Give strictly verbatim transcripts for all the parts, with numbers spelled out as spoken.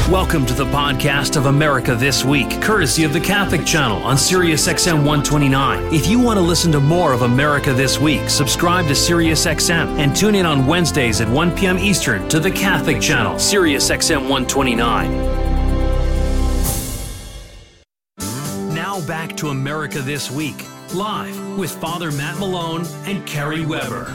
Welcome to the podcast of America This Week, courtesy of the Catholic Channel on Sirius X M one twenty-nine. If you want to listen to more of America This Week, subscribe to Sirius X M and tune in on Wednesdays at one p.m. Eastern to the Catholic Channel, Sirius X M one twenty-nine. Now back to America This Week, live with Father Matt Malone and Kerry Weber.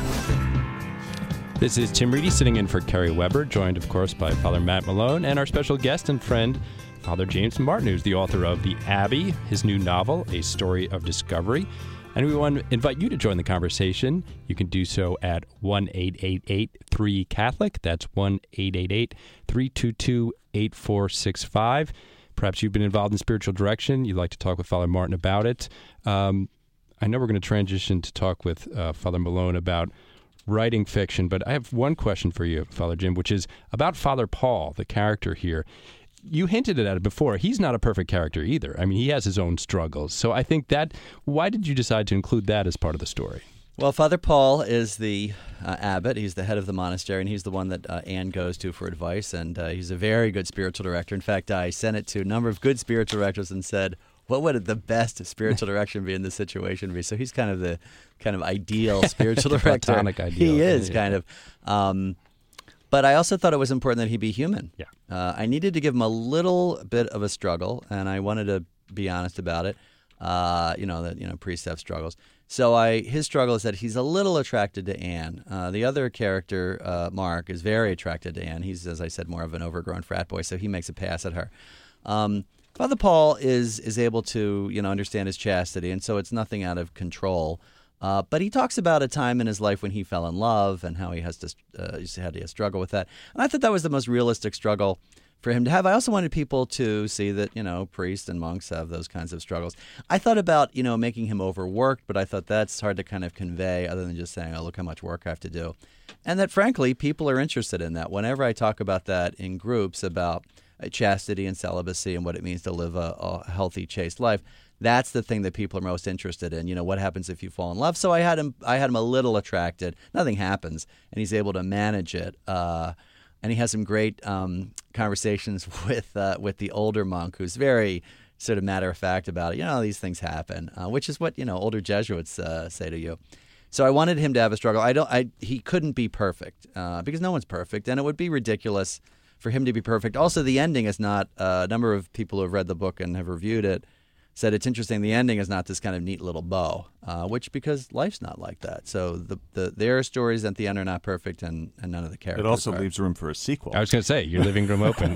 This is Tim Reedy sitting in for Kerry Weber, joined, of course, by Father Matt Malone and our special guest and friend, Father James Martin, who's the author of The Abbey, his new novel, A Story of Discovery. And we want to invite you to join the conversation. You can do so at one eight eight eight three Catholic. That's one eight eight eight three two two eight four six five. Perhaps you've been involved in spiritual direction. You'd like to talk with Father Martin about it. Um, I know we're going to transition to talk with uh, Father Malone about writing fiction, but I have one question for you, Father Jim, which is about Father Paul, the character here. You hinted at it before. He's not a perfect character either. I mean, he has his own struggles. So I think that, why did you decide to include that as part of the story? Well, Father Paul is the uh, abbot. He's the head of the monastery, and he's the one that uh, Anne goes to for advice, and uh, he's a very good spiritual director. In fact, I sent it to a number of good spiritual directors and said, what would the best spiritual direction be in this situation be? So he's kind of the kind of ideal spiritual director. Platonic ideal. He is, yeah. kind of. Um, but I also thought it was important that he be human. Yeah. Uh, I needed to give him a little bit of a struggle, and I wanted to be honest about it. Uh, you know, that you know, priests have struggles. So I, his struggle is that he's a little attracted to Anne. Uh, the other character, uh, Mark, is very attracted to Anne. He's, as I said, more of an overgrown frat boy, so he makes a pass at her. Um, Father Paul is is able to, you know, understand his chastity, and so it's nothing out of control. Uh, but he talks about a time in his life when he fell in love and how he has to uh, had to struggle with that. And I thought that was the most realistic struggle for him to have. I also wanted people to see that, you know, priests and monks have those kinds of struggles. I thought about, you know, making him overworked, but I thought that's hard to kind of convey other than just saying, oh, look how much work I have to do. And that, frankly, people are interested in that. Whenever I talk about that in groups about chastity and celibacy and what it means to live a, a healthy, chaste life, that's the thing that people are most interested in. You know, what happens if you fall in love? So I had him I had him a little attracted. Nothing happens, and he's able to manage it. Uh, and he has some great um, conversations with uh, with the older monk, who's very sort of matter-of-fact about it. You know, these things happen, uh, which is what, you know, older Jesuits uh, say to you. So I wanted him to have a struggle. I don't. I he couldn't be perfect uh, because no one's perfect, and it would be ridiculous for him to be perfect. Also, the ending is not, uh, a number of people who have read the book and have reviewed it said it's interesting, the ending is not this kind of neat little bow, uh, which, because life's not like that. So the, the there are stories at the end are not perfect, and, and none of the characters It also are. leaves room for a sequel. I was going to say, your living room open.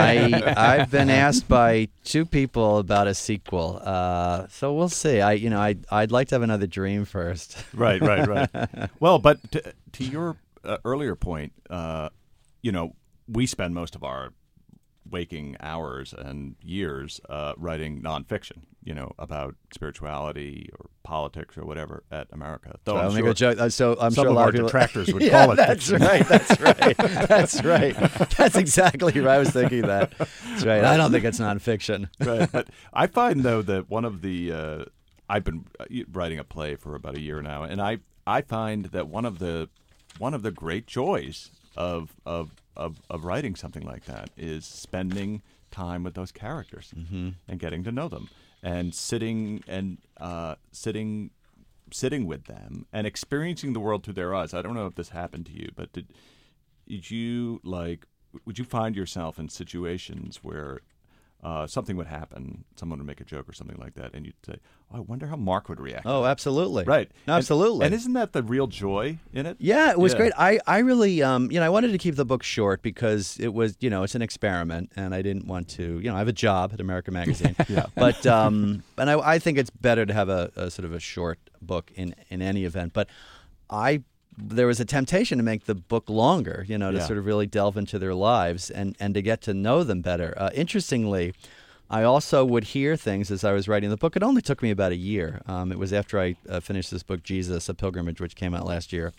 I, I've been asked by two people about a sequel, uh, so we'll see. I, you know, I, I'd like to have another dream first. Right, right, right. Well, but to, to your uh, earlier point, uh, you know, we spend most of our waking hours and years uh, writing nonfiction, you know, about spirituality or politics or whatever at America. Though So I'm I'll make sure a joke. Uh, So I'm some sure a of lot our of people, detractors would yeah, call it that's fiction. right. That's right. That's right. That's exactly right. I was thinking that. That's right. I don't think it's nonfiction. Right. But I find, though, that one of the uh, I've been writing a play for about a year now, and I I find that one of the one of the great joys of of of, of writing something like that is spending time with those characters mm-hmm. and getting to know them and sitting and uh, sitting sitting with them and experiencing the world through their eyes. I don't know if this happened to you, but did, did you like would you find yourself in situations where uh, something would happen, someone would make a joke or something like that, and you'd say, oh, I wonder how Mark would react. Oh, absolutely. Right. Absolutely. And, and isn't that the real joy in it? Yeah, it was Yeah. great. I, I really, um, you know, I wanted to keep the book short because it was, you know, it's an experiment, and I didn't want to, you know, I have a job at American Magazine. Yeah. But, um, and I, I think it's better to have a, a sort of a short book in, in any event. But I, there was a temptation to make the book longer, you know, to Yeah. sort of really delve into their lives and, and to get to know them better. Uh, interestingly, I also would hear things as I was writing the book. It only took me about a year. Um, it was after I uh, finished this book, Jesus, A Pilgrimage, which came out last year.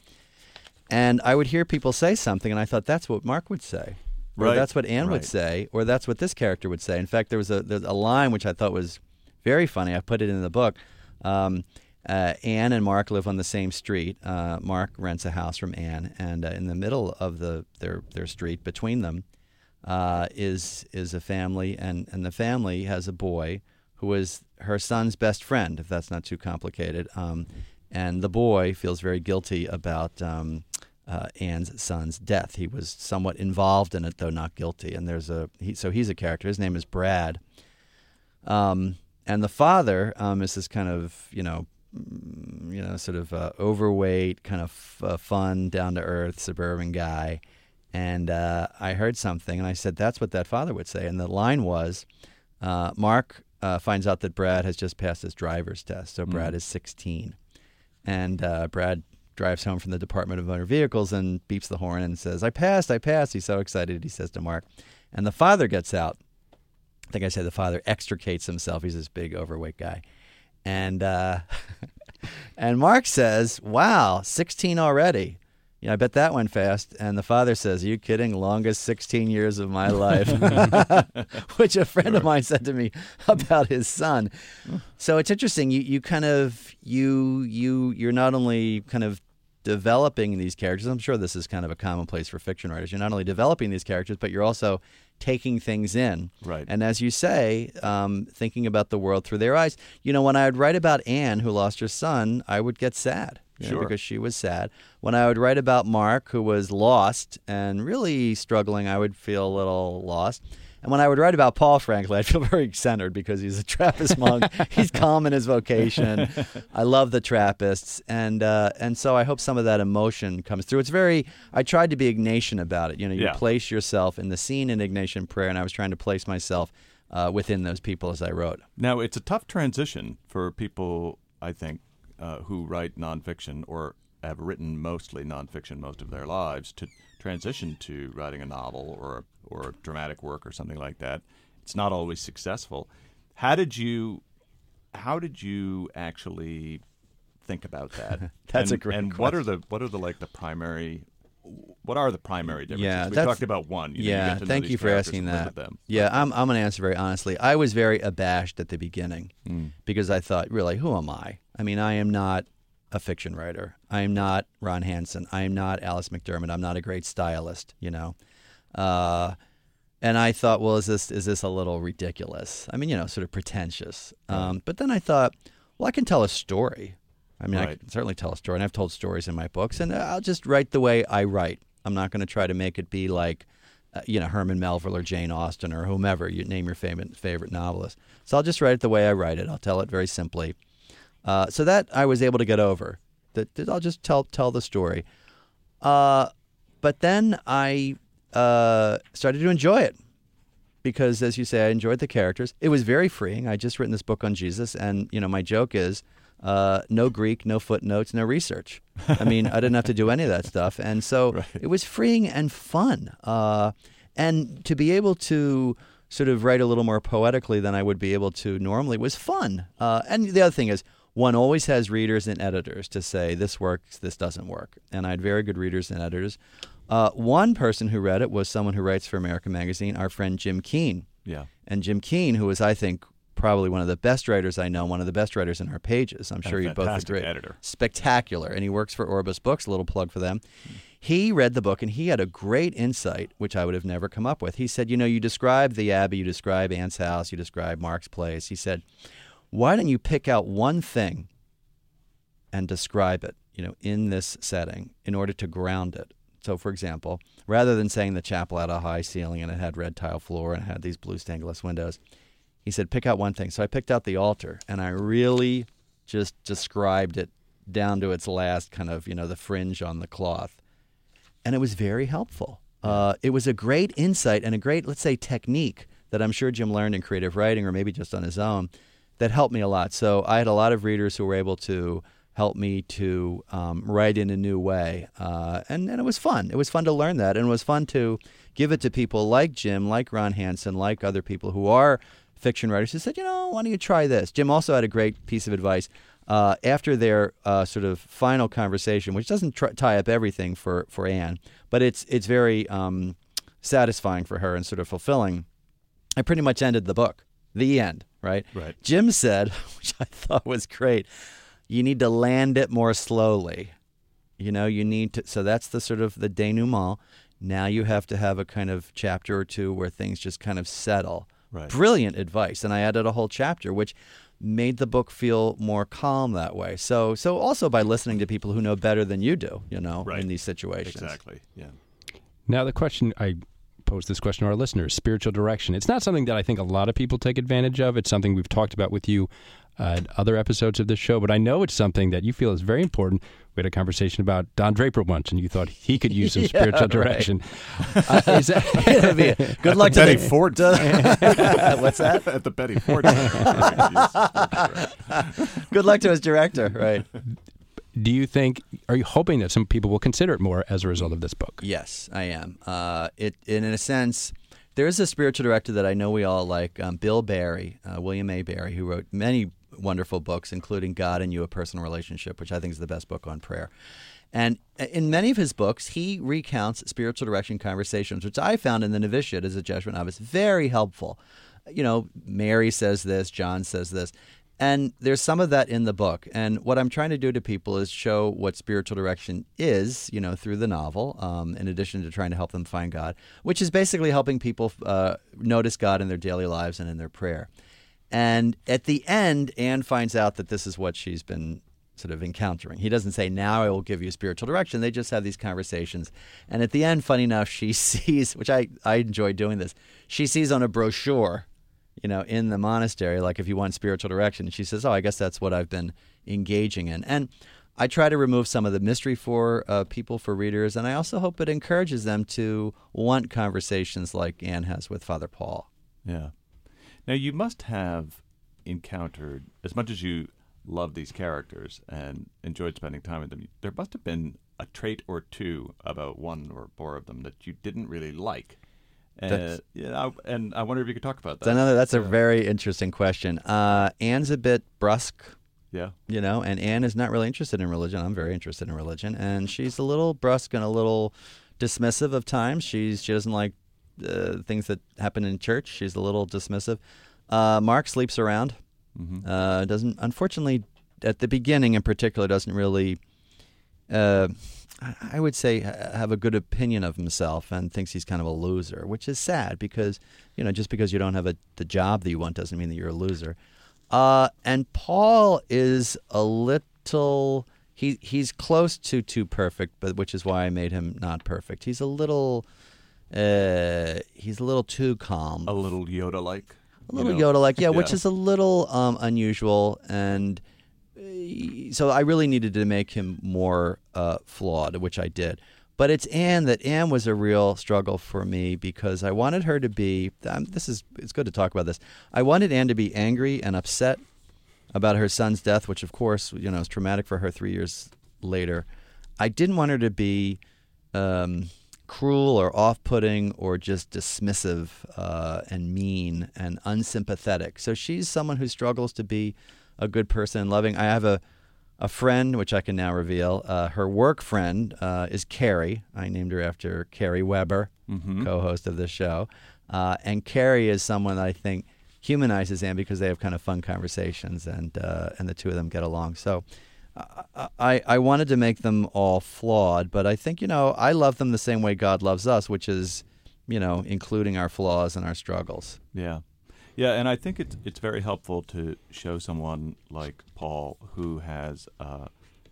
And I would hear people say something, and I thought, that's what Mark would say. Or Right. that's what Anne would Right. say. Or that's what this character would say. In fact, there was a, there's a line which I thought was very funny. I put it in the book. Um, uh, Anne and Mark live on the same street. Uh, Mark rents a house from Anne. And uh, in the middle of the their, their street, between them, uh, is is a family, and, and the family has a boy who is her son's best friend, if that's not too complicated. Um, and the boy feels very guilty about um, uh, Anne's son's death. He was somewhat involved in it, though not guilty. And there's a he, so he's a character. His name is Brad. Um, and the father um, is this kind of you know. you know, sort of uh, overweight, kind of f- uh, fun, down-to-earth, suburban guy. And uh, I heard something, and I said, that's what that father would say. And the line was, uh, Mark uh, finds out that Brad has just passed his driver's test, so Brad mm. is sixteen. And uh, Brad drives home from the Department of Motor Vehicles and beeps the horn and says, I passed, I passed. He's so excited, he says to Mark. And the father gets out. I think I said the father extricates himself. He's this big, overweight guy. And uh, and Mark says, wow, sixteen already. You know, I bet that went fast. And the father says, are you kidding? Longest sixteen years of my life, which a friend sure. of mine said to me about his son. So it's interesting. You you kind of, you, you, you're not only kind of developing these characters. I'm sure this is kind of a commonplace for fiction writers. You're not only developing these characters, but you're also taking things in. Right. And as you say, um, thinking about the world through their eyes. You know, when I would write about Anne, who lost her son, I would get sad. You know, sure. because she was sad. When I would write about Mark, who was lost and really struggling, I would feel a little lost. And when I would write about Paul, frankly, I'd feel very centered because he's a Trappist monk. He's calm in his vocation. I love the Trappists. And uh, and so I hope some of that emotion comes through. It's very, I tried to be Ignatian about it. You know, you yeah. place yourself in the scene in Ignatian prayer, and I was trying to place myself uh, within those people as I wrote. Now, it's a tough transition for people, I think, uh, who write nonfiction or have written mostly nonfiction most of their lives to transition to writing a novel or or a dramatic work or something like that. It's not always successful. How did you how did you actually think about that? That's and, a great and question. what are the what are the like the primary what are the primary differences? Yeah, we that's, talked about one. You know, yeah, you get to know thank these you for characters asking and live that. with them. Yeah, I'm I'm going to answer very honestly. I was very abashed at the beginning Mm. because I thought, really, who am I? I mean, I am not a fiction writer. I am not Ron Hansen. I am not Alice McDermott. I'm not a great stylist, you know. Uh, and I thought, well, is this is this a little ridiculous? I mean, you know, sort of pretentious. Um, but then I thought, well, I can tell a story. I mean, Right. I can certainly tell a story, and I've told stories in my books, and I'll just write the way I write. I'm not going to try to make it be like, uh, you know, Herman Melville or Jane Austen or whomever. You name your favorite favorite novelist. So I'll just write it the way I write it. I'll tell it very simply. Uh, so that I was able to get over. That, that I'll just tell tell the story. Uh, but then I uh, started to enjoy it because, as you say, I enjoyed the characters. It was very freeing. I just written this book on Jesus, and you know, my joke is uh, no Greek, no footnotes, no research. I mean, I didn't have to do any of that stuff, and so Right. it was freeing and fun. Uh, and to be able to sort of write a little more poetically than I would be able to normally was fun. Uh, and the other thing is, one always has readers and editors to say, this works, this doesn't work. And I had very good readers and editors. Uh, one person who read it was someone who writes for American Magazine, our friend Jim Keane. Yeah. And Jim Keane, who is, I think, probably one of the best writers I know, one of the best writers in our pages. I'm sure And you'd both fantastic agree. editor. Spectacular. And he works for Orbis Books, a little plug for them. Mm. He read the book, and he had a great insight, which I would have never come up with. He said, you know, you describe the Abbey, you describe Anne's house, you describe Mark's place. He said, why don't you pick out one thing and describe it, you know, in this setting in order to ground it. So, for example, rather than saying the chapel had a high ceiling and it had red tile floor and it had these blue stained glass windows, he said, pick out one thing. So I picked out the altar, and I really just described it down to its last kind of, you know, the fringe on the cloth. And it was very helpful. Uh, it was a great insight and a great, let's say, technique that I'm sure Jim learned in creative writing or maybe just on his own that helped me a lot. So I had a lot of readers who were able to help me to um, write in a new way. Uh, and, and it was fun. It was fun to learn that. And it was fun to give it to people like Jim, like Ron Hansen, like other people who are fiction writers who said, you know, why don't you try this? Jim also had a great piece of advice. Uh, after their uh, sort of final conversation, which doesn't tr- tie up everything for, for Anne, but it's it's very um, satisfying for her and sort of fulfilling, I pretty much ended the book. The end, right? Right. Jim said, which I thought was great, you need to land it more slowly. You know, you need to, so that's the sort of the denouement. Now you have to have a kind of chapter or two where things just kind of settle. Right. Brilliant advice. And I added a whole chapter, which made the book feel more calm that way. So so also by listening to people who know better than you do, you know, Right. in these situations. Exactly. Yeah. Now, the question, I pose this question to our listeners, spiritual direction. It's not something that I think a lot of people take advantage of. It's something we've talked about with you uh, in other episodes of this show, but I know it's something that you feel is very important. We had a conversation about Don Draper once, and you thought he could use some Yeah, spiritual right. direction. Uh, is that, It'll be a- good luck to Betty the, Ford. What's that? At the Betty Ford. Good luck to his director, right? do you think, are you hoping that some people will consider it more as a result of this book? Yes, I am. Uh, it, in a sense, there is a spiritual director that I know we all like, um, Bill Barry, uh, William A. Barry, who wrote many wonderful books, including God and You, A Personal Relationship, which I think is the best book on prayer. And in many of his books, he recounts spiritual direction conversations, which I found in the novitiate as a Jesuit novice very helpful. You know, Mary says this, John says this. And there's some of that in the book. And what I'm trying to do to people is show what spiritual direction is, you know, through the novel, um, in addition to trying to help them find God, which is basically helping people uh, notice God in their daily lives and in their prayer. And at the end, Anne finds out that this is what she's been sort of encountering. He doesn't say, now I will give you spiritual direction. They just have these conversations. And at the end, funny enough, she sees, which I, I enjoy doing this, she sees on a brochure, you know, in the monastery, like if you want spiritual direction, she says, oh, I guess that's what I've been engaging in. And I try to remove some of the mystery for uh, people, for readers, and I also hope it encourages them to want conversations like Anne has with Father Paul. Yeah. Now, you must have encountered, as much as you love these characters and enjoyed spending time with them, there must have been a trait or two about one or more of them that you didn't really like. Uh, yeah, and I wonder if you could talk about that. So another, that's a very interesting question. Uh, Anne's a bit brusque, Yeah. you know, and Anne is not really interested in religion. I'm very interested in religion, and she's a little brusque and a little dismissive of times. She's she doesn't like uh, things that happen in church. She's a little dismissive. Uh, Mark sleeps around. Mm-hmm. Uh, doesn't unfortunately at the beginning in particular doesn't really. Uh, I would say have a good opinion of himself and thinks he's kind of a loser, which is sad because, you know, just because you don't have a, the job that you want doesn't mean that you're a loser. Uh, and Paul is a little, he he's close to too perfect, but which is why I made him not perfect. He's a little, uh, he's a little too calm. A little Yoda-like. A little you know? Yoda-like, yeah, Yeah. which is a little um, unusual, and uh, so I really needed to make him more uh, flawed, which I did. But it's Anne that Anne was a real struggle for me because I wanted her to be. Um, this is it's good to talk about this. I wanted Anne to be angry and upset about her son's death, which of course you know is traumatic for her three years later. I didn't want her to be Um, cruel or off-putting or just dismissive uh, and mean and unsympathetic. So she's someone who struggles to be a good person and loving. I have a, a friend, which I can now reveal. Uh, her work friend uh, is Carrie. I named her after Carrie Weber, Mm-hmm. co-host of this show. Uh, and Carrie is someone that I think humanizes Anne because they have kind of fun conversations and uh, and the two of them get along. So I, I wanted to make them all flawed, but I think, you know, I love them the same way God loves us, which is, you know, including our flaws and our struggles. Yeah. Yeah, and I think it's it's very helpful to show someone like Paul who has uh,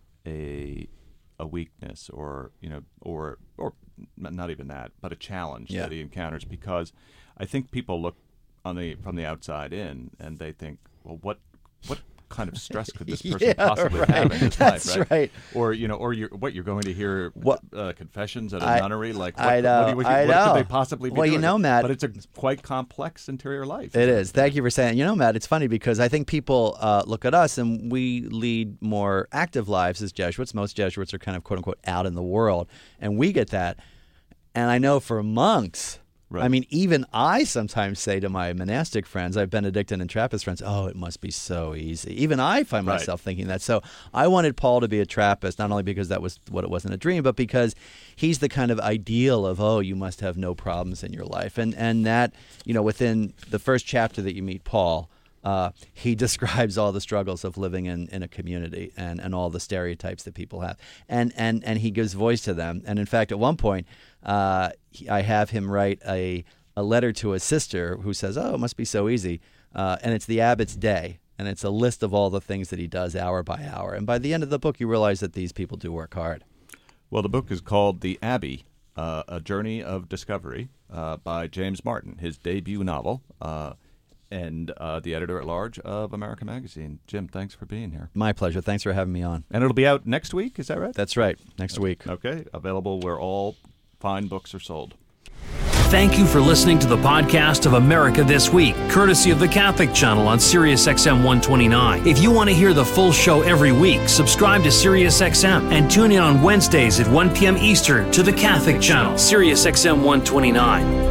a a weakness or, you know, or or not even that, but a challenge Yeah. that he encounters, because I think people look on the from the outside in and they think, well, what what kind of stress could this person Yeah, possibly right. have in his That's life, right? right. Or, you know, or you're, what, you're going to hear What- uh, confessions at a I- nunnery? Like, what, I know, what, do you- what, I what know. could they possibly be Well, you doing? know, Matt- But it's a quite complex interior life. It is. Thank you for saying. You know, Matt, it's funny because I think people uh, look at us and we lead more active lives as Jesuits. Most Jesuits are kind of, quote unquote, out in the world, and we get that. And I know for monks, Right. I mean, even I sometimes say to my monastic friends, I have Benedictine and Trappist friends, oh, it must be so easy. Even I find Right. myself thinking that. So I wanted Paul to be a Trappist, not only because that was what it was in a dream, but because he's the kind of ideal of, oh, you must have no problems in your life. And and that, you know, within the first chapter that you meet Paul, uh, he describes all the struggles of living in, in a community and, and all the stereotypes that people have. And, and, and he gives voice to them. And in fact, at one point, uh, he, I have him write a, a letter to his sister who says, oh, it must be so easy. Uh, and it's the Abbott's Day. And it's a list of all the things that he does hour by hour. And by the end of the book, you realize that these people do work hard. Well, the book is called The Abbey, uh, A Journey of Discovery uh, by James Martin, his debut novel, uh, and uh, the editor-at-large of America Magazine. Jim, thanks for being here. My pleasure. Thanks for having me on. And it'll be out next week, is that right? That's right. Next week. Okay. Available where all fine books are sold. Thank you for listening to the podcast of America This Week, courtesy of the Catholic Channel on Sirius X M one twenty-nine. If you want to hear the full show every week, subscribe to Sirius X M and tune in on Wednesdays at one p.m. Eastern to the Catholic Channel, Sirius X M one twenty-nine.